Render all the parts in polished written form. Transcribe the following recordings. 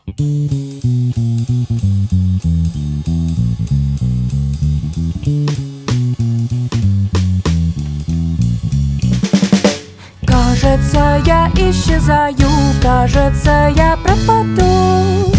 Кажется, я исчезаю, кажется, я пропаду.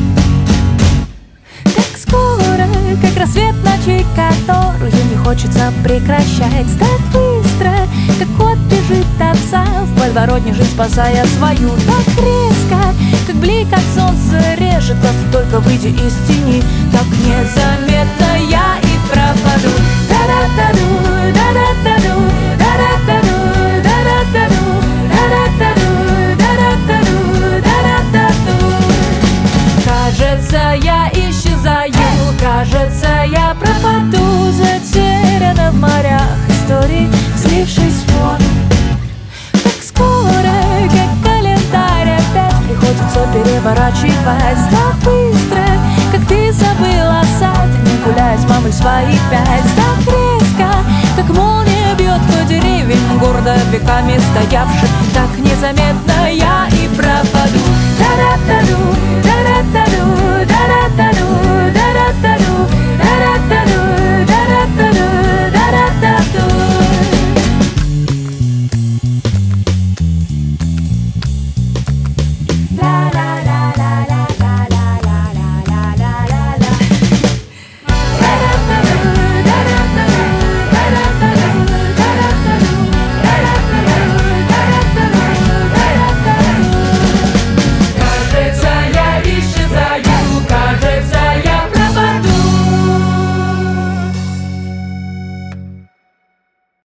Так скоро, как рассвет ночи, которую не хочется прекращать. Так быстро, как кот бежит от пса, в подворотне жизнь спасая свою. Так резко, как блик от солнца режет глаз, только выйдя из тени. Так незаметно я и пропаду. Да-да-да-ду, да-да-да-ду, да-да-да-ду, да-да-да-ду, да-да-да-ду, да-да-да-ду, да-да-да-ду. Кажется, я исчезаю, кажется, я пропаду, затеряна в морях историй, слившись в воду. Так скоро, как календарь, опять приходится переворачивать. Так быстро, как ты забыла о саде, не гуляя с мамой свои 5. Так резко, как молния бьет по деревьям, гордо веками стоявшим. Так незаметно я и пропаду. Да-да-да.